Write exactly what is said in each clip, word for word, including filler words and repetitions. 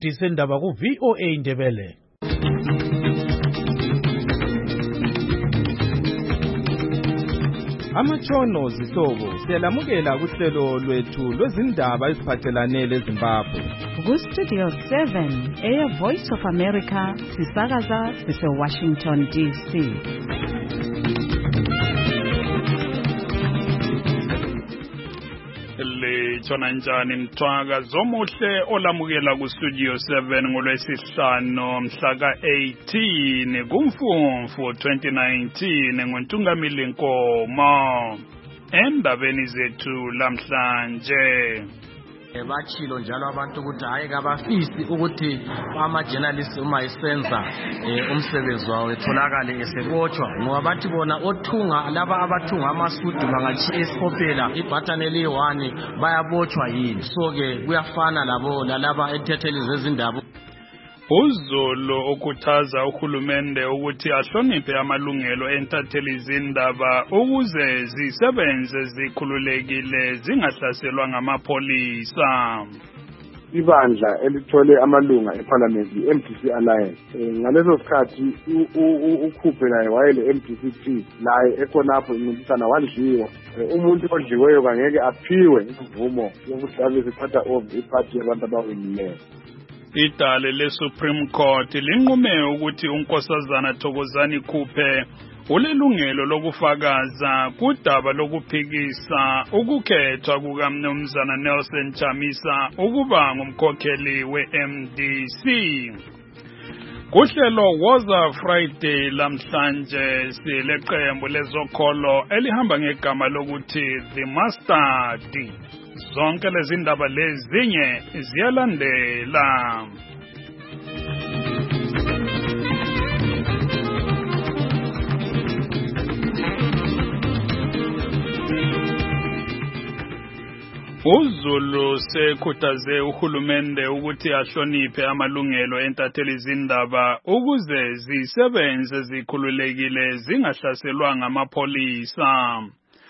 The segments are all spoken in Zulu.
Disendaba ku V O A Ndebele. Amatshono zihlobo siyalamukela kuhlelo lwethu lwezindaba eziphathelane leZimbabwe. Ku Studio seven, Air Voice of America, sisakaza sise Washington D C. Lechona njani mthwaka zomuhle olamukela ku Studio seven ngolwesihlanu mhla ka eighteen kuMfumfu twenty nineteen ngoNtungamili Nkomo. Endabeni zethu lamhlanje bachilo njalo abantu ukuthi hayi kabafisi ukuthi ama journalists uma isenza umsebenzi wawo etholakale esebotshwa ngoba bathi bona othunga laba abathunga amasudu bangathi esipopela ibutton eli one bayabotshwa yini. So ke kuyafana labo lalaba ethethelezi zezindaba. Uzulu okuthaza uhulumende ukuthi ahloniphe amalungelo entatheli izindaba ukuze zisebenze zikhululekile zingahlaselwa ngamapolisa. Ibandla elithole amalunga eParliament i-M D C Alliance ngaleso sikhathi ukhuphe naye wayele M D C T naye ekhonapho incintisana wadliwa. Umuntu odliweyo kangeke aphiwe imvumo yokuthi abe siphatha over iphathi yabantu abawinileyo. Idale le Supreme Court linqume ukuthi unkosazana Thokozani Khuphe ulelungelo lokufakaza kudaba lokuphikisa ukukhethwa kukaMnumzana Nelson Chamisa ukuba ngumkhokheli we-M D C. Kuhlelo Woza Friday lamhlanje sileqembu lezokholo elihamba ngegama lokuthi The Mustard. Zonke lezi ndaba lezinye ziyalandela. Uzulu sekhuthaze uhulumende ukuthi ahloniphe amalungelo entatheli izindaba ukuze zisebenze zikhululekile zingahlaselwa ngamapolisa.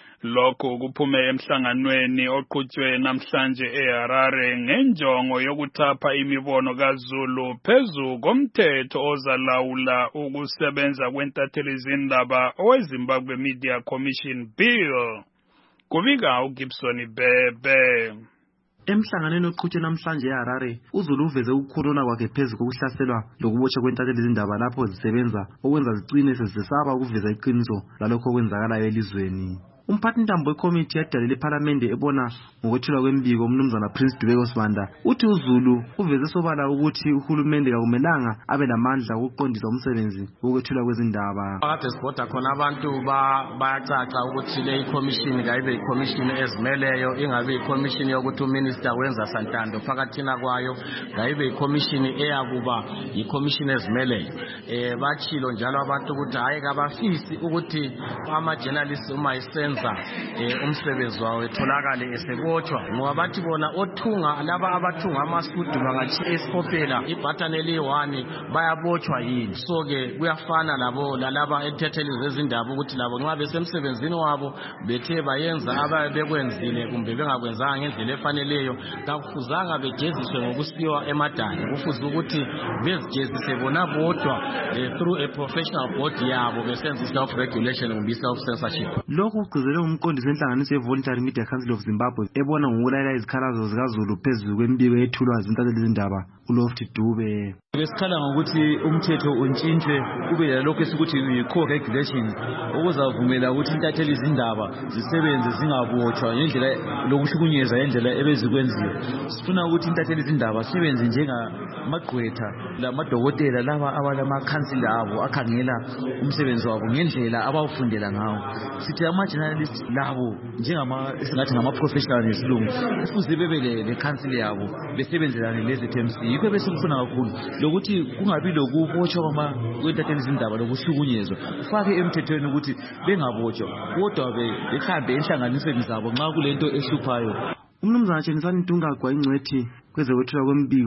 Lokho kuphume emhlanganweni oqhutshwe namhlanje eHarare ngenjongo yokuthapha imibono kaZulu phezu komthetho ozalawula ukusebenza kwentatheli izindaba oweZimbabwe Media Commission Bill. Kubika uGibson Bebe. Emhlanganweni oqhutshwe namhlanje eHarare, uZulu uveze ukukhuluma kwakhe phezu kokuhlaselwa lokubotshwa kwentatheli izindaba lapho zisebenza okwenza zicine sezisaba ukuveza iqiniso lalokho okwenzakalayo elizweni. Umphathintambo wekomiti yedale leParliament ebona ngokwethulwa kwembiko uMnumzana Prince Dubeko Sibanda uthi uZulu uveze sobala ukuthi uhulumende akumelanga abe lamandla okuqondisa umsebenzi wokwethulwa kwezindaba. Kade sibona khona abantu bayacaca ukuthi le commission kayibe i-commission ezimeleyo ingabe i-commission yokuthi uminister wenza santando phakathina kwayo kayibe i-commission eyakuba i-commission ezimeleyo. Eh bachilo njalo abantu ukuthi hayi kabafisi ukuthi ama journalists uma isenza umsebenzi wawo etholakale esebotshwa ngoba bathi bona othunga laba abathunga amasudu bangathi esipopela ibutton eli one bayabotshwa yini. So ke kuyafana labo lalaba ethethelezi zezindaba ukuthi labo nxa besemsebenzini wabo bethe bayenza ababe bekwenzile kumbe bengakwenzanga ngendlela efaneleyo kakufuzanga bejeziswe ngokusiwa emadani. Kufuze ukuthi bezijezise bona bodwa through a professional body yabo besenza self regulation kumbe self censorship. Lokho kugcizelwe umqondisi wenhlanganiso ye-Voluntary Media Council of Zimbabwe ebona ngokulayela izikhalazo zikaZulu phezu kwembiko ethulwa zintatheli izindaba uLofty Dube. Besikhala ngokuthi umthetho untshintshwe kube lalokho esikuthi yi-co-regulation okuzavumela ukuthi intatheli izindaba zisebenze zingabotshwa ngendlela lokuhlukunyezwa ngendlela ebezikwenziwe. Sifuna ukuthi intatheli izindaba sibenze njengamagqwetha lamadokotela laba abalamakhansila abo akhangela umsebenzi wabo ngendlela abawufundela ngawo. Sithi ama-journalists labo njengama esingathi ngama-professional ngesilungu kufuze bebe le-council yabo besebenzelane lezi-T M C. Yikho besikufuna kakhulu lokuthi kungabi lokubotshwa kwentatheli izindaba lokuhlukunyezwa ufake emthethweni ukuthi bengabotshwa kodwa behambe enhlanganisweni zabo nxa kulento ehluphayo. Umnumzana Chenisani Ntungagwa ingcwethi kwezokwethulwa kwembiko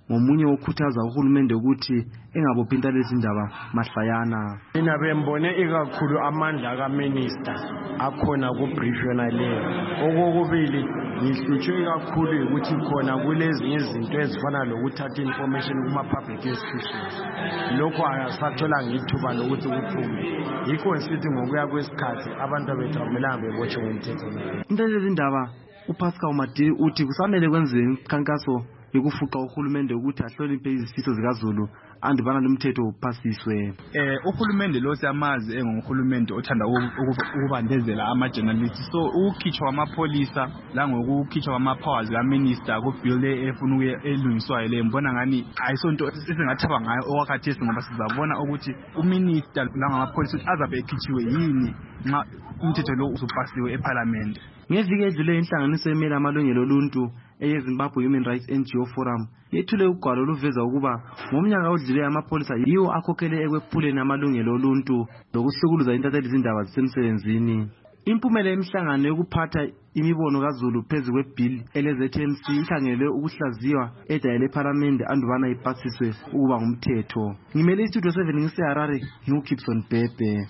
ngomunye okhuthaza uhulumende ukuthi engabophi intalezindaba mahlayana. Mina bembone ikakhulu amandla kaminister akhona ku-brief yona leyo. Okokubili ngihlutshwe kakhulu ukuthi khona kulezinye izinto ezifana lokuthatha information kuma-public institutions. Lokho asathola ngithuba lokuthi kuphume. Yikho nsithi ngokuya kwesikhathi abantu abethu akumelanga bebotshwe ngumthetho. Intalezindaba uPascal Madiri uthi kusamele kwenziwe imikhankaso yokufuqa uhulumende ukuthi ahloniphe izifiso zikaZulu andibana lomthetho uphasiswe. Eh uhulumende lo siyamazi enguhulumende othanda ukubandezela ama-journalists, so ukukhitshwa kwamapolisa la ngokukhitshwa kwama-powers ka-minister ku-bill efuna elungiswayo le mbona ngani ayisonto esingathaba ngayo okwakhathesi ngoba sizabona ukuthi uminister la ngamapolisa azabe ekhitshiwe yini nxa umthetho lo usupasiwe eParliament. Ngeviki edlule inhlanganiso emela amalungelo oluntu eyeZimbabwe Human Rights N G O Forum yethule ugwalo oluveza ukuba ngomnyaka odluleyo amapolisa yiwo akhokhele ekwephuleni amalungelo oluntu lokuhlukuluza intathelizindaba zisemsebenzini. Impumela yemihlangano yokuphatha imibono kaZulu phezu kwebill ele-Z M C ikhangelwe ukuhlaziywa edayele eParliament andubana ipasiswe ukuba ngumthetho. Ngimele istudio seven ngiseHarare nginguGibson Bhebhe.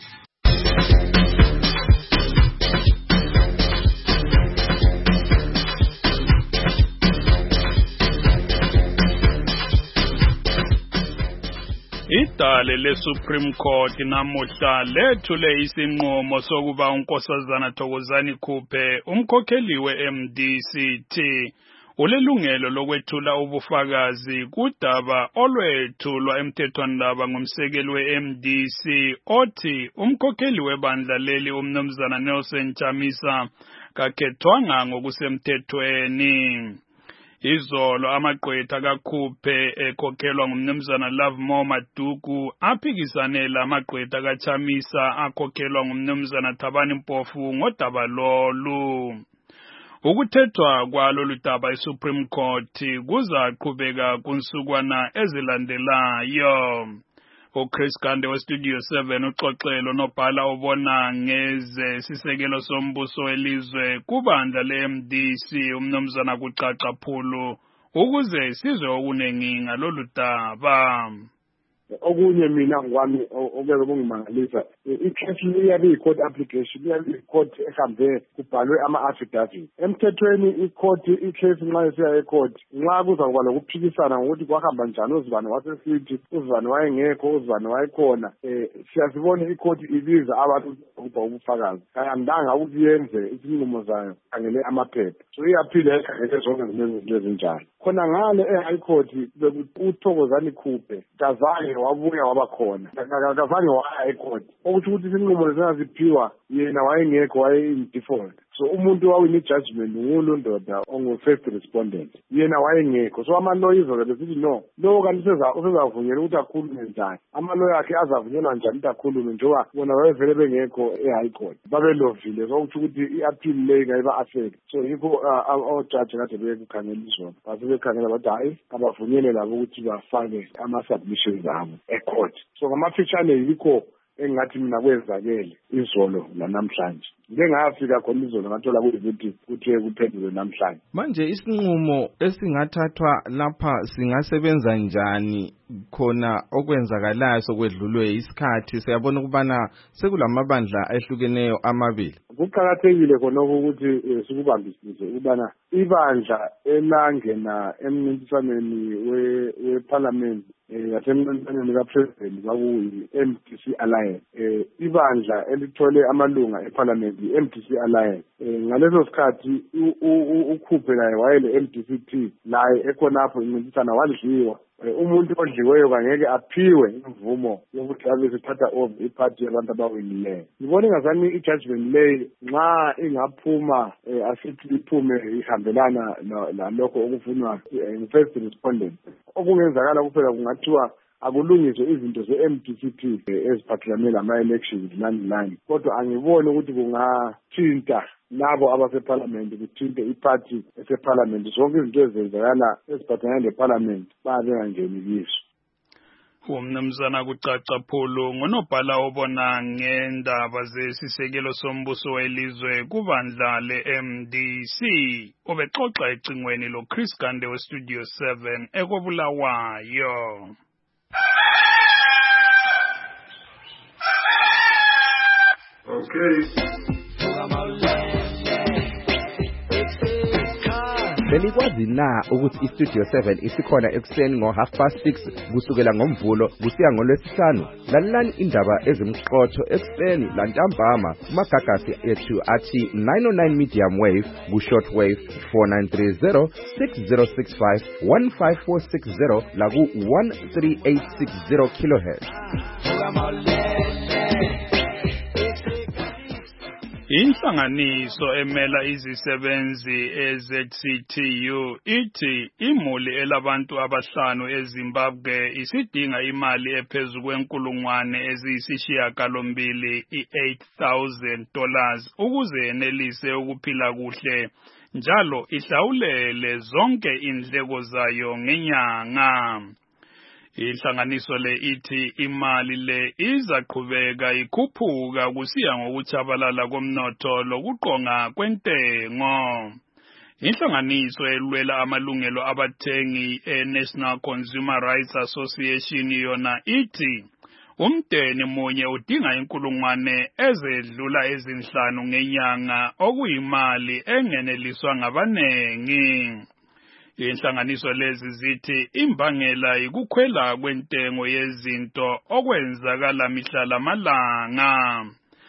Idale le-Supreme Court namuhla lethule isinqumo sokuba uNkosazana Thokozani Khuphe umkhokheli we-M D C T ulelungelo lokwethula ubufakazi kudaba olwethulwa emthethwandaba ngumsekeli we-M D C othi umkhokheli webandla leli umnumzana Nelson Chamisa kakhethwanga ngokusemthethweni. Izolo amagqwetha kaKhuphe ekhokhelwa ngumnumzana Lovemore Maduku aphikisane lamagqwetha kaChamisa akhokhelwa ngumnumzana Thabani Mpofu ngodaba lolu. Ukuthethwa kwalolu daba eSupreme Court kuzaqhubeka kunsukwana ezilandelayo. uChris Gande weStudio seven uxoxelo nobhala obona ngeze sisekelo sombuso welizwe kubandla le-M D C umnumzana kucaca phulu ukuze sizwe okunengi ngalolu daba. Okunye mina ngwami okube kungimangalisa i-case iyabe i-court application iyabe i-court ehambe kubhalwe ama-affidavit emthethweni i-court i-case nxa isiya e-court nxa kuza kuba lokuphikisana ngokuthi kwahamba njani uzibani wasesithi uzibani wayengekho uzibani wayekhona um siyasibona i-court ibiza abantu ukuba ubufakazi ayandanga ukuthi yenze isinqumo zayo khangele amaphepha so iyaphila ekhangele zonke zinto ezinjalo khona ngale e-high court uThokozani Khuphe kazange wabuya wabakhona kazange waya ecourt ukuthi ukuthi isinqumo lesingaziphiwa yena wayengekho waye-in-default so umuntu wawini judgment ngulo ndoda ongu-first respondent yena wayengekho so amaloya izobe besithi no lo kanti usezavunyelwa ukuthi akhulume njani amaloya akhe azavunyelwa njani ukuthi akhulume njengoba bona wayevele bengekho e-high court babelovile so ukuthi ukuthi i-appeal leyi ngayiba-affect so yikho ojaji kade bekukhangela izona basebekhangela bathi hayi abavunyele labo ukuthi bafake ama-submissions abo e-court so ngamafitshane yikho engathi mina kwenzakele izolo lanamhlanje ngeke ngafika khona izolo ngathola ukuthi kuthe kuphendulwe namhlanje. Manje isinqumo esingathathwa lapha singasebenza njani khona okwenzakalayo sokwedlulwe isikhathi siyabona ukubana sekulamabandla ehlukeneyo amabili. Kuqakathekile khona ukuthi sikubambisise ukubana ibandla elangena emncintiswaneni we-parliament yasemncintiswaneni kapresident kwakuyi-M D C Alliance ibandla elithole amalunga eParliament i-M D C Alliance ngaleso sikhathi uKhuphe laye wayele-M D C T laye ekhonapho incintisana wadliwa umuntu odliweyo kangeke aphiwe imvumo yokuthi abe sethatha over iphathi yabantu abawinileyo. Ngibona ingazani i-judgment leyi nxa ingaphuma asithi iphume ihambelana lalokho okufunwa ngu-first respondent okungenzakala kuphela kungathiwa akulungiswe izinto ze-M D C T eziphathelane lama-elections nani nani kodwa angiboni ukuthi kungathinta labo abaseParliament kuthinte iphathi eseParliament zonke izinto ezenzakala eziphathelane leParliament babe bengangeni kizo. Umnumzana kucaca phulu ngonobhala obona ngendaba zesisekelo sombuso welizwe kubandla le-M D C obexoxa ecingweni lo Chris Gande we Studio seven ekobulawayo. Okay. Benikwazi na ukuthi iStudio seven isikhona ekuseni ngo half past six kusukela ngomvulo kusiya ngolwesihlanu. Lalelani indaba ezimqotho ekuseni lantambama kumagagasi ethu athi nine oh nine medium wave ku short wave four nine three zero six zero six five one five four six zero la ku one three eight six zero kilohertz. Inhlanganiso emela izisebenzi e-Z C T U ithi imuli elabantu abahlanu eZimbabwe isidinga imali ephezulu kwenkulungwane eziyisishiyagalombili i-eight thousand dollars ukuze yenelise ukuphila kuhle njalo ihlawulele zonke indleko zayo ngenyanga. Inhlanganiso le ithi imali le izaqhubeka ikhuphuka kusiya ngokutshabalala komnotho lokuqonga kwentengo. Inhlanganiso elwela amalungelo abathengi e-National Consumer Rights Association yona ithi umndeni munye udinga inkulungwane ezedlula ezinhlanu ngenyanga okuyimali engeneliswa ngabanengi. Inhlanganiso lezi zithi imbangela ikukhwela kwentengo yezinto okwenzakala mihla lamalanga.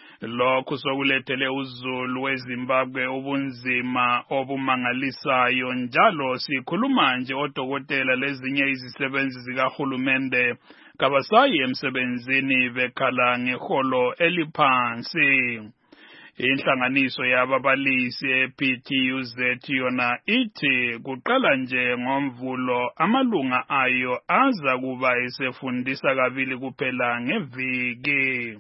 Lokhu sokulethele uzulu weZimbabwe ubunzima obumangalisayo njalo sikhuluma nje odokotela lezinye izisebenzi zikahulumende kabasayi emsebenzini bekhala ngeholo eliphansi. Inhlanganiso yababalisi e-P T U Z yona ithi kuqala nje ngomvulo amalunga ayo aza kuba esefundisa kabili kuphela ngeviki.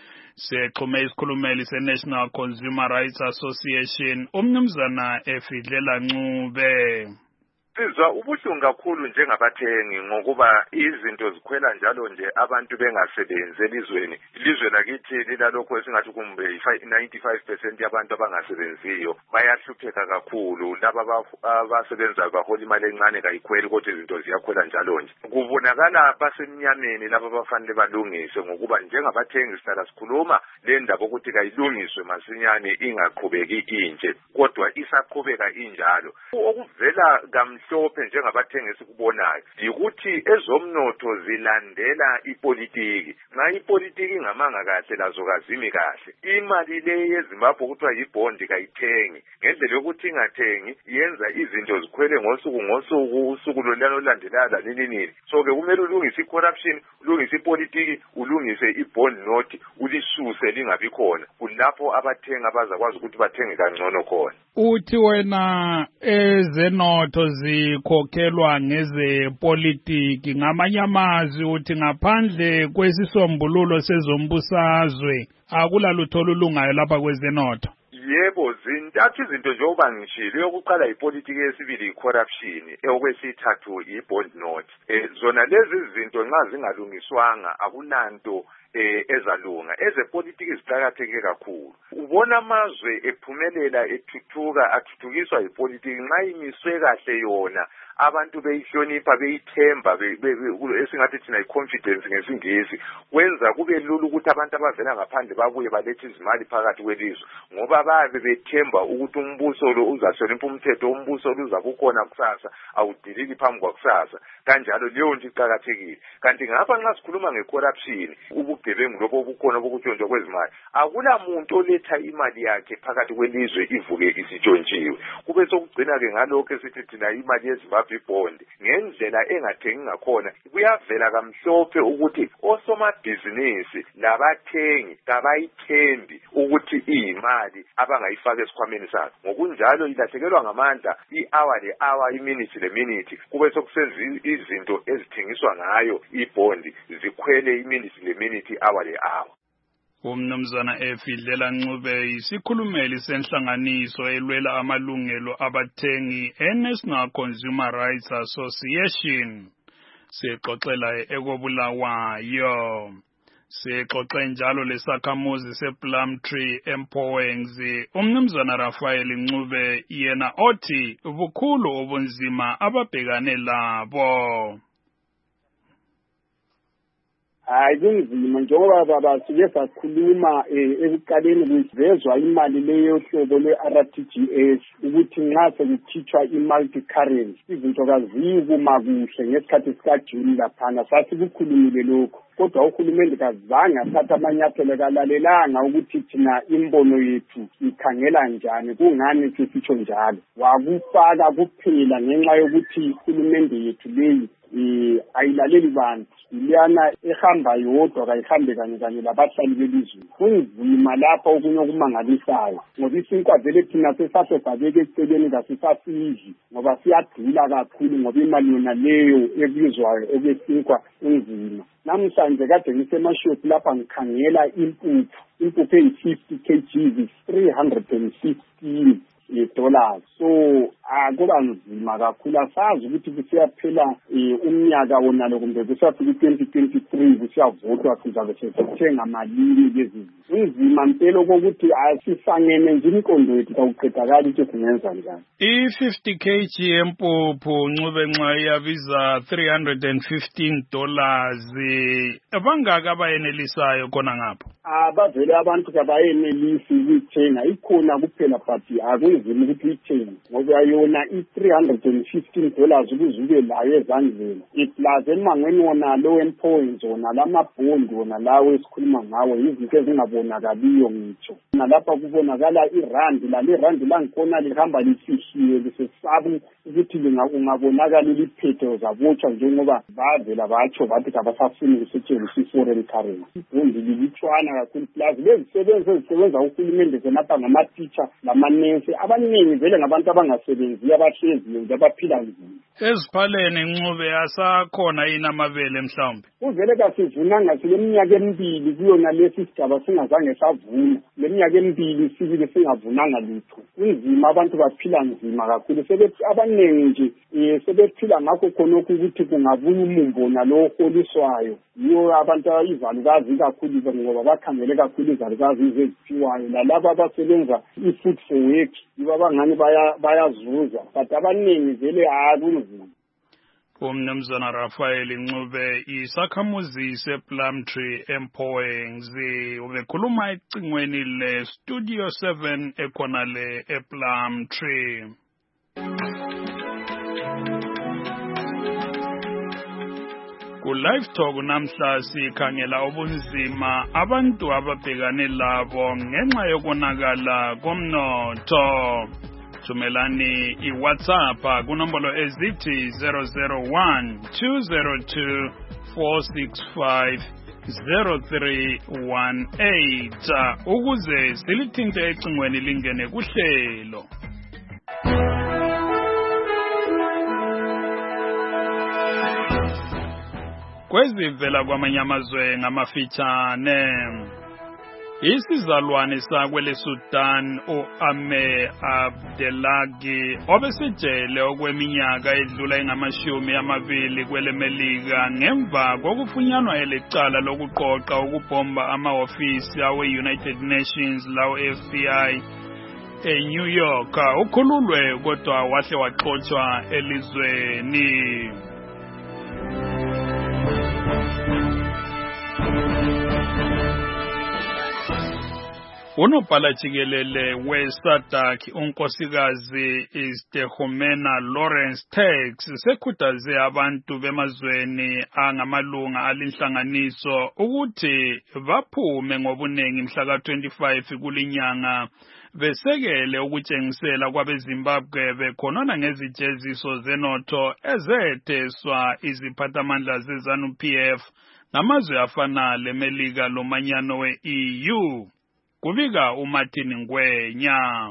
Sexhume isikhulumeli se-National Consumer Rights Association umnumzana Efidlela Ncube. Sizwa ubuhlungu kakhulu njengabathengi ngokuba izinto zikhwela njalo nje abantu bengasebenzi elizweni. Ilizwe lakithi lilalokho esingathi kumbe ninety-five percent yabantu abangasebenziyo bayahlupheka kakhulu. Laba abasebenza bahola imali encane kayikhweli kodwa izinto ziyakhwela njalo nje. Kubonakala basemnyameni laba bafanele balungise ngokuba njengabathengi sihlala sikhuluma le ndaba ukuthi kayilungiswe masinyane ingaqhubeki inje kodwa isaqhubeka injalo. Okuvela kam mhlophe njengabathengisi kubonayo ukuthi ezomnotho zilandela ipolitiki. Nxa ipolitiki ngamanga kahle lazo kazimi kahle. Imali le yeZimbabwe kuthiwa yibhondi kayithengi. Ngendlela yokuthi ingathengi yenza izinto zikhwele ngosuku ngosuku usuku lolano landelana nini nini. So ke kumele ulungise icorruption, ulungise ipolitiki, ulungise ibond note, ulisuse lingabi khona. Kulapho abathenga bazakwazi ukuthi bathenge kangcono khona. Uthi wena ezenotho zikhokhelwa ngezepolitiki ngamanye amazwi uthi ngaphandle kwesisombululo sezombusazwe akulalutho olulungayo lapha kwezenotho. Yebo, zintathu izinto njengoba ngishilo. Yokuqala ipolitiki, yesibili icorruption, okwesithathu ibond note. Eh zona lezi zinto nxa zingalungiswanga akunanto eh ezalunga. Ezepolitiki ziqhakatheke kakhulu. Ubona amazwe ephumelela ethuthuka athuthukiswa ipolitiki nxa imiswe kahle yona abantu beyihlonipha beyithemba esingathi thina iconfidence ngesingisi kwenza kube lula ukuthi abantu abavela ngaphandle babuye balethe izimali phakathi kwelizwe ngoba babe bethemba ukuthi umbuso lo uzahlonipha umthetho, umbuso lo uzakukhona kusasa awudiliki phambi kwakusasa. Kanjalo leyo nto iqhakathekile. Kanti ngapha nxa sikhuluma ngecorruption, ubugebengu lobo obukhona bokutshontshwa kwezimali, akula muntu oletha imali yakhe phakathi kwelizwe ivuke isitshontshiwe. Kube sokugcina ke ngalokho esithi thina imali yeZimbabwe ibond ngendlela engathengi ngakhona kuyavela kamhlophe ukuthi osomabhizinisi labathengi kabayithembi ukuthi iyimali abangayifaka esikhwameni sakhe. Ngokunjalo ilahlekelwa ngamandla i-hour le-hour, iminute le-minute, kube sokusenza izinto ezithengiswa ngayo ibond zikhwele iminute le-minute, i-hour le-hour. Umnumzana Efidlela Ncube isikhulumeli senhlanganiso elwela amalungelo abathengi e-National Consumer Rights Association. Sixoxela ekobulawayo. Sixoxe njalo lesakhamuzi sePlumtree eMpowengzi umnumzana Raphael Ncube yena othi bukhulu obunzima ababhekane labo. Hayi kunzima njengoba baba sike sakhuluma ekuqaleni kuvezwa imali leyo hlobo le-R T G S ukuthi nxa sekukhitshwa i-multi currency izinto kazikuma kuhle ngesikhathi sikaJune laphana sathi kukhulumile lokho kodwa uhulumende kazange athatha amanyathelo kalalelanga ukuthi thina imbono yethu ikhangela njani kungani sisitsho njalo wakufaka kuphela ngenxa yokuthi uhulumende yethu leyi eh ayilaleli bantu ilana ehamba yodwa kayihambe kanye kanye labahlali belizwe kunzima lapha okunye okumangalisayo ngoba isinkwa vele thina sesasebhabeke eceleni kasisafiji ngoba siyadula kakhulu ngoba imali yona leyo ebizwayo okwesinkwa kunzima namhlanje kade ngisemashop lapha ngikhangela impuphu impuphu eyi-fifty kilograms three hundred fifteen dollars so akuba nzima kakhulu asazi ukuthi kusiyaphela umnyaka wona lo kumbe kusafika twenty twenty-three kusiyavotwa sizabe sesithenga malini lezi nzima mpela kokuthi asisangene nje imikondo yethu kawuqedakala ukuthi singenza njani i-fifty kilograms yempuphu Ncube nxa yabiza three hundred fifteen dollars abangaka abayenelisayo khona ngapho abavele abantu kabayenelisi ukuthenga ikhona kuphela but akunzima ukuthi uyithenge ngoba yona i-three hundred fifteen dollars ukuzube layo ezandleni iplaza emangweni wona lo Empowengzi wona lamabhondi wona lawo esikhuluma ngawo izinto ezingabonakaliyo ngitsho nalapha kubonakala irandi la irandi langikhona lihamba lifihliwe lisesaba ukuthi lingabonakala liphethe uzabotshwa njengoba bavela batsho bathi kabasafuni ukusetshenziswa i-foreign currency ibhondi lilitshwana kakhulu plus lezisebenzi ezisebenza uhulumende zenapha ngama-teacher lamanensi abaningi vele ngabantu abangasebenziyo abahleziyo nje abaphila nzima eziphaleni Ncube asakhona yini amabele mhlawumbe kuvele kasivunanga sileminyaka emibili kuyona lesi sigaba singazange savuna leminyaka emibili sibile singavunanga lutho kunzima abantu baphila nzima kakhulu sebethi abaningi nje sebephila ngakho khonokho ukuthi kungabuya umumbo nalo oholiswayo yiyo abantu izalukazi kakhulu ngoba bakhangele kakhulu izalukazi eziphiwayo lalabo abasebenza i-food for work yibo abangani bayazuza but abaningi vele akunzima umnumzana Raphael Ncube isakhamuzi sePlumtree eMpowengzi ubekhuluma ecingweni le Studio seven ekhona le ePlumtree. Ku live talk namhla sikhangela ubunzima abantu ababhekane labo ngenxa yokonakala komnotho. Thumelani iWhatsApp kunombolo ezithi zero zero one two zero two four six five zero three one eight ukuze silithinte ecingweni lingene kuhlelo. Kwezivela kwamanye amazwe ngamafitshane isizalwane sakwele Sudan uAme Abdelagi obesejele okweminyaka edlula engamashumi amabili kwele Melika ngemva kokufunyanwa elecala lokuqoqa ukubhomba amahofisi awe-United Nations lawo F B I eNew York ukhululwe kodwa wahle waxoshwa elizweni. Unobhala jikelele we-SADC unkosikazi Istehomena Lawrence Tax sekhuthaze abantu bemazweni angamalunga alinhlanganiso ukuthi baphume ngobunengi mhla ka twenty-five kulinyanga besekele ukutshengisela kwabeZimbabwe bekhonona ngezijeziso zenotho ezetheswa iziphathamandla zeZANU P F namazwe afana leMelika lomanyano we-E U. Kubika uMartin Ngwenya.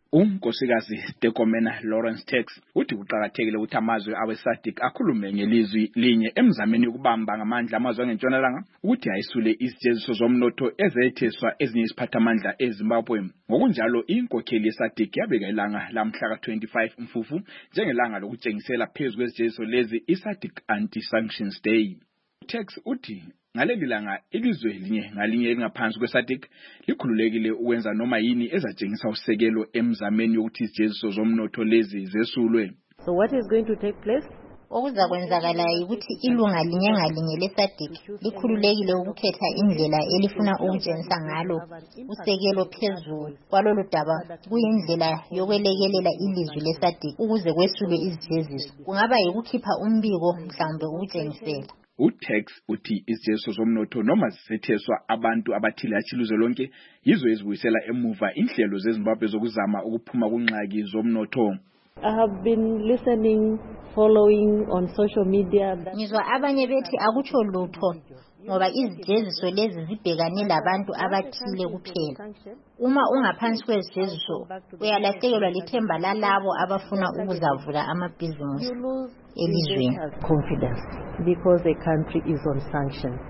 Unkosikazi Tekomena Lawrence Tax uthi kuqhakathekile ukuthi amazwe awe-SADC akhulume ngelizwi linye emzameni ukubamba ngamandla amazwe angentshonalanga ukuthi ayisule izijeziso zomnotho ezetheswa ezinye iziphathamandla eZimbabwe. Ngokunjalo inkokheli ye-SADC yabeka ilanga lamhla ka twenty-five Mfufu njengelanga lokutshengisela phezu kwezijeziso lezi i-SADC Anti-Sanctions Day. Tax uthi ngaleli langa ilizwe linye ngalinye elingaphansi kwe-SADC likhululekile ukwenza noma yini ezatshengisa usekelo emzameni yokuthi izijeziso zomnotho lezi zesulwe. So what is going to take place? Okuzakwenzakala ukuthi ilunga linye ngalinye le-SADC likhululekile ukukhetha indlela elifuna ukutshengisa ngalo usekelo phezulu kwalolu daba kuyindlela yokwelekelela ilizwi le-SADC ukuze kwesulwe izijeziso. Kungaba yikukhipha umbiko mhlawumbe ukutshengisela. U-Tax uthi izijeziso zomnotho noma zisetheswa abantu abathile achiluzwe lonke yizo ezibuyisela emuva inhlelo zeZimbabwe zokuzama ukuphuma kunxaki zomnotho. I have been listening, following on social media. Ngizwa abanye bethi akutsho lutho ngoba izijeziso lezi zibhekane labantu abathile kuphela. Uma ungaphansi kwezijeziso uyalahlekelwa lithemba lalabo abafuna ukuzavula amabhizinisi elizweni. Confidence because the country is on sanctions.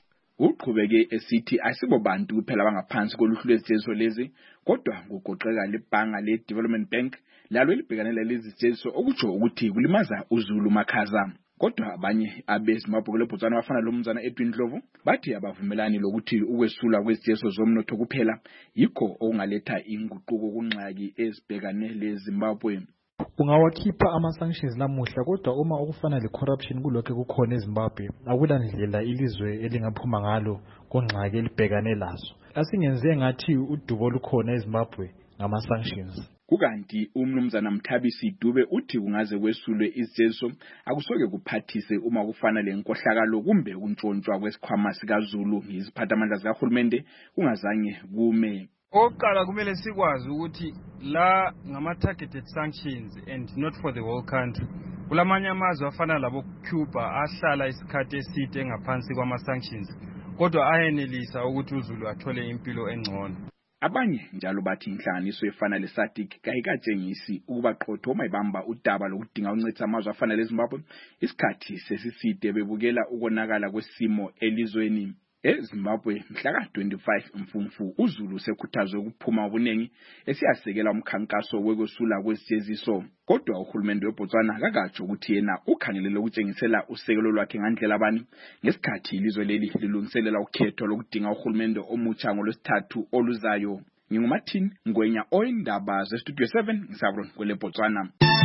Uqhubeke esithi asibo bantu kuphela abangaphansi koluhlu lwezijeziso lezi kodwa kugoqeka lebhanga le-Development Bank lalo elibhekanela lezi zijeziso okutsho ukuthi kulimaza uZulu Makhaza. Kodwa abanye abeZimbabwe leBotswana bafana lo mnumzana Edwin Ndlovu bathi abavumelani lokuthi ukwesula kwezijeziso zomnotho kuphela yikho okungaletha inguquko kunxaki ezibhekane leZimbabwe. Ungawakhipha ama-sanctions namuhla kodwa uma okufana le-corruption kulokho kukhona eZimbabwe akulandlela ilizwe elingaphuma ngalo konxaki elibhekane lazo. Asingenze ngathi udubo lukhona eZimbabwe ngama-sanctions. Kukanti umnumzana Mthabisi Dube uthi kungaze kwesulwe izijeziso akusoke kuphathise uma kufana lenkohlakalo kumbe ukuntshontshwa kwesikhwama sikaZulu yiziphathamandla zikahulumende kungazange kume. Oqala kumele sikwazi ukuthi la ngama-targeted sanctions and not for the whole country. Kulamanye amazwe afana labo Cuba ahlala isikhathi eside ngaphansi kwama-sanctions kodwa ayenelisa ukuthi uZulu athole impilo engcono. Abanye njalo bathi inhlanganiso efana le-SADC kayikatshengisi ukuba qotho uma ibamba udaba lokudinga uncitha amazwe afana leZimbabwe isikhathi sesiside bebukela ukonakala kwesimo elizweni. eZimbabwe mhla ka twenty-five Mfumfu uZulu sekhuthazwe ukuphuma obuningi esiyasekela umkhankaso wekwesula kwesijeziso. Kodwa uhulumende weBotswana kakatsho ukuthi yena ukhangelele ukutshengisela usekelo lwakhe ngandlela abani ngesikhathi ilizwe leli lilungiselela ukhetho lokudinga uhulumende omutsha ngolwesithathu oluzayo. NginguMartin Ngwenya oyindaba zeStudio seven ngisabron kweleBotswana.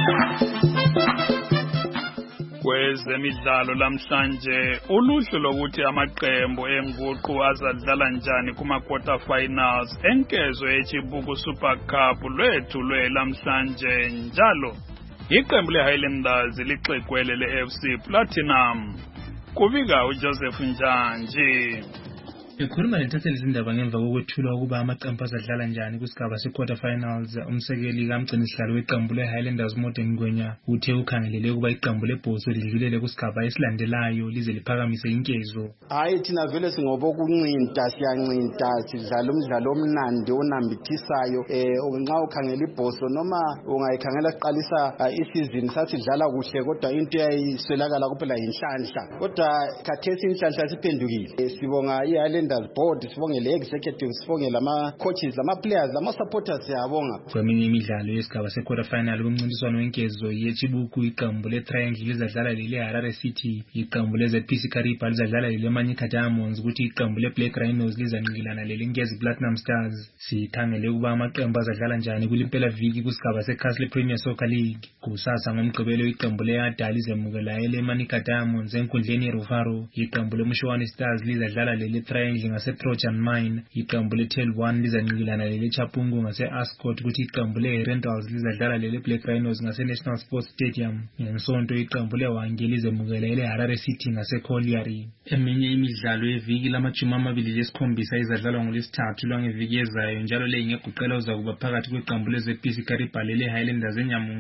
Kwezemidlalo lamhlanje uluhlu lokuthi amaqembu enguqu azadlala njani kuma quarter finals enkezo eChibuku Super Cup lwethulwe lamhlanje njalo iqembu leHighlanders lixekwele leF C Platinum. Kubika uJoseph Njanji. Ekhuluma lentatheli izindaba ngemva kokwethulwa ukuba amaqembu azadlala njani kusigaba se-quarter finals, umsekeli kamgcinisihlalo weqembu le-Highlanders Modern Ngwenya uthe ukhangelele ukuba iqembu lebhoso lidlulele kusigaba esilandelayo lize liphakamise inkezo. Hayi thina vele singobokuncinta siyancinta sidlala umdlalo omnandi onambithisayo eh nxa ukhangela ibhoso noma ungayikhangela siqalisa isizini sasidlala kuhle kodwa into eyayiswelakala kuphela inhlanhla kodwa khathesi inhlanhla siphendukile. Sibonga iHighlanders board, sibonge le executives, sibonge lama coaches, lama players, lama supporters siyabonga. Kweminye imidlalo yesigaba se-quarter final kumncintiswano wenkezo yeChibuku iqembu le-Triangle lizadlala lele-Harare City, iqembu le-Z P C Kariba lizadlala lele-Manyika Diamonds, ukuthi iqembu le-Black Rhinos lizanqikilana lele-Ngezi Platinum Stars. Sikhangele ukuba amaqembu azadlala njani kulimpela viki kusigaba se-Castle Premier Soccer League. Kusasa ngomgqibelo iqembu le-Ada lizemukela ele-Manyika Diamonds enkundleni yeRuvaro, iqembu le-Mshoane Stars lizadlala lele-Triangle ngase-Trojan Mine, iqembu le-Tel one lizanqikilana lele-Chapungu ngase-Ascot, ukuthi iqembu le-Rentals lizadlala lele-Black Rhinos ngase-National Sports Stadium. Ngensonto iqembu le-Hwange lizemukela ele-Harare City ngase-Colliery. Eminye imidlalo yeviki lamajumi amabili lesikhombisa izadlalwa ngolwesithathu lwangeviki ezayo njalo le ingeguqela uzakuba phakathi kweqembu le-Z P C Kariba lele-Highlanders eNyamunga,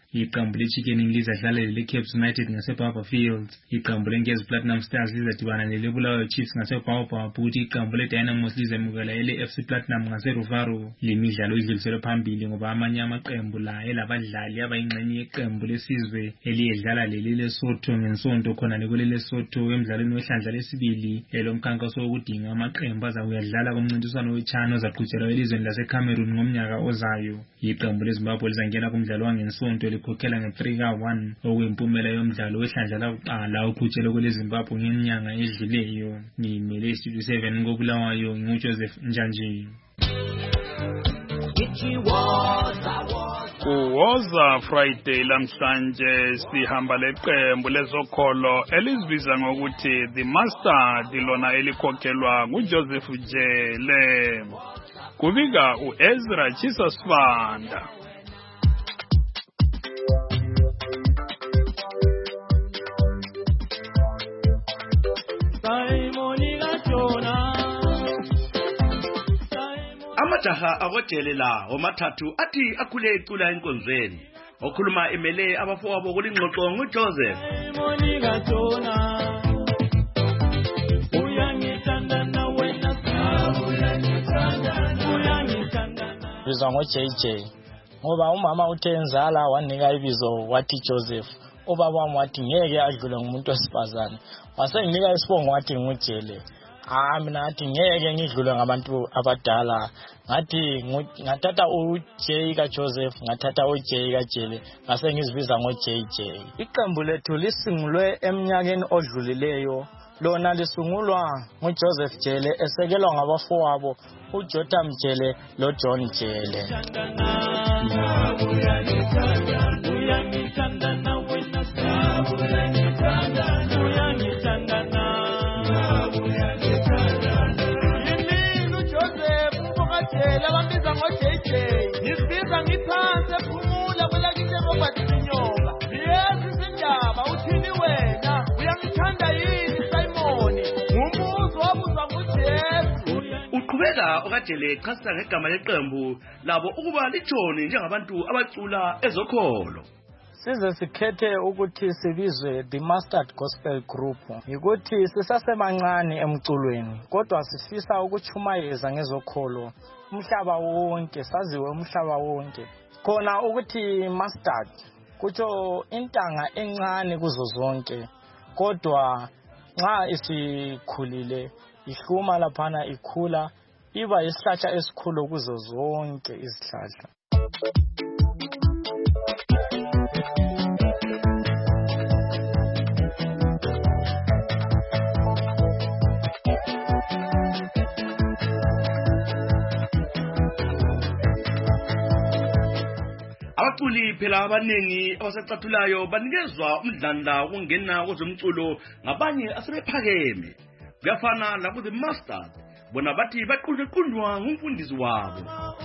iqembu leChicken lizadlala leCape United ngaseBarber Fields, iqembu leNkezi Platinum Stars lizadibana leBulawayo Chiefs ngaseBaobab, ukuthi iqembu leDynamos lizemukela eleF C Platinum ngaseRuvaro. Lemidlalo idluliselwe phambili ngoba amanye amaqembu la elabadlali abayingxenye yeqembu lesizwe eliyedlala leli leSotho ngensonto khona lekule leSotho emidlalweni wehlandla lesibili elomkhankaso wokudinga amaqembu azakuyadlala kumncintiswano weChan ozaqhutshelwa elizweni laseCameroon ngomnyaka ozayo. Iqembu leZimbabwe lizangena kumdlalo wangensonto likhokhela nge-three ka one okuyimpumelelo yomdlalo wehlandla lakuqala oqhutshelwe kweleZimbabwe ngenyanga edluleyo. Ngimele iStudio seven koBulawayo nguJoseph Njanje. Kuwoza Friday lamhlanje sihamba leqembu lezokholo elizibiza ngokuthi The Mustard lona elikhokhelwa nguJoseph Jele. Kubika uEzra Chisasfanda. Amajaha akoJele la omathathu athi akhule icula enkonzweni okhuluma emele abafowabo kulingxoxo nguJoseph. Bizwa ngo J J ngoba umama uthe enzala wanika ibizo wathi Joseph, ubaba wami wathi ngeke adlule ngumuntu wesifazane, wasenginika isibongo wathi nguJele. Ah mina ngathi ngeke ngidlule ngabantu abadala, ngathi ngathatha uJ ka Joseph, ngathatha uJ ka Jele, ngase ngizibiza ngo J J. Iqembu lethu lisungulwe eminyakeni odlulileyo, lona lisungulwa nguJoseph Jele esekelwa ngabafowabo uJotham Jele loJohn Jele. Labambiza ngo J J, nisibiza ngiphansi ephumula kwelakihle ngobathinyoka. Yesi sindaba uthini wena, uyangithanda yini Simon? Ngumuzo wabuza nguJesu. Uqhubeka okaJele chasa ngegama leqembu labo ukuba litshoni njengabantu abacula ezokholo. Size sikhethe ukuthi sibizwe The Mustard Gospel Group ukuthi sisasemancane emculweni, kodwa sifisa ukuchumayeza ngezokholo umhlaba wonke, saziwe umhlaba wonke. Khona ukuthi mustard kutsho intanga encane kuzo zonke, kodwa nxa isikhulile ihluma laphana ikhula iba isihlahla esikhulu kuzo zonke izihlahla. Abaculi phela abanengi abasacathulayo banikezwa umdlandla wokungena kwezomculo ngabanye asebephakeme. Kuyafana lapho The Mustard bona bathi baqunjwa ngumfundisi wabo.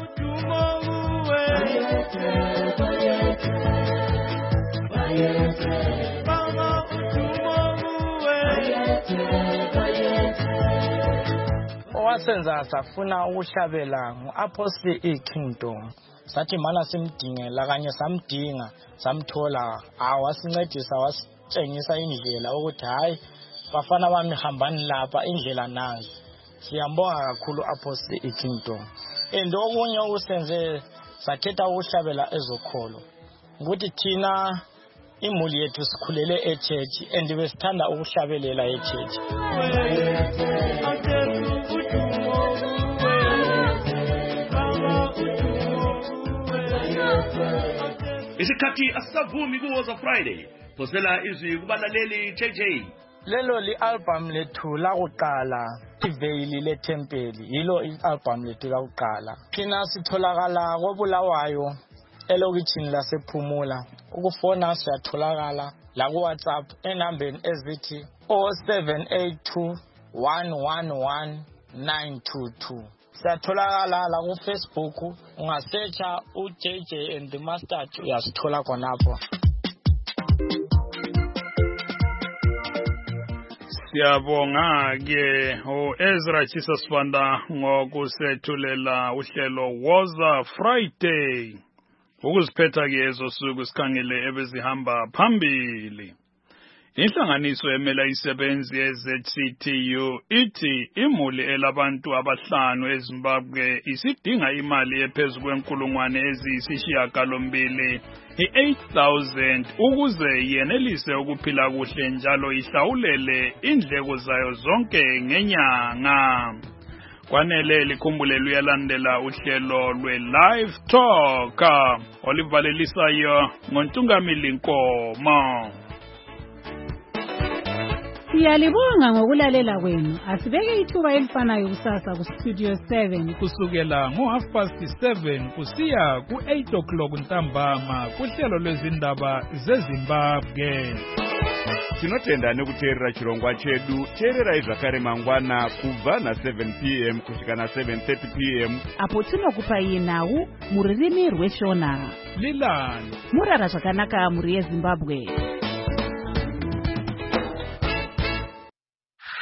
Owasenza safuna ukuhlabela nguApostle eKingdom. Sathi mana simdingela kanye samdinga samthola, awasincedisa wasitshengisa indlela ukuthi hayi bafana bami hambani lapha indlela nazi. Siyambonga kakhulu Apostle eKingdom. And okunye okusenze sakhetha ukuhlabela ezokholo ukuthi thina imuli yethu sikhulele echurch and besithanda ukuhlabelela echurch. Isikhathi asavumi kuwoza Friday, phosela izwi kubalaleli J J. Lelo li-album lethu lakuqala, iVeil leTempeli, yilo i-album lethu lakuqala. Thina sitholakala koBulawayo elokitshini lasePhumula. Ukufona siyatholakala la ku-WhatsApp enambeni ezithi zero seven eight two one one one nine two two. Siyatholakala la ku-Facebook, ungasearcha uJ J and The Mustard uyasithola khonapho. Siyabonga ke uEzra Chisasfanda ngokusethulela uhlelo Woza Friday. ukuziphetha ke ezosuku sikhangele ebezihamba phambili. Inhlanganiso emela isebenzi ye-Z C T U ithi imuli elabantu abahlanu eZimbabwe isidinga imali ephezulu kwenkulungwane eziyisishiyagalombili i-eight thousand ukuze yenelise ukuphila kuhle njalo ihlawulele indleko zayo zonke ngenyanga. Kwanele likhumbule luyalandela uhlelo lwe-Live Talk olivalelisayo ngoNtungamili Nkomo. Siyalibonga ngokulalela kwenu. Asibeke ithuba elifanayo kusasa ku Studio seven kusukela ngo half past seven kusiya ku eight o'clock ntambama kuhlelo lwezindaba zeZimbabwe. Tinotenda nekuteerera chirongwa chedu. Teerera zvakare mangwana kubva na seven p m kusvika na seven thirty p m apo tinokupai nhau muririmi rweshona. Lilani Murara zvakanaka muri yeZimbabwe.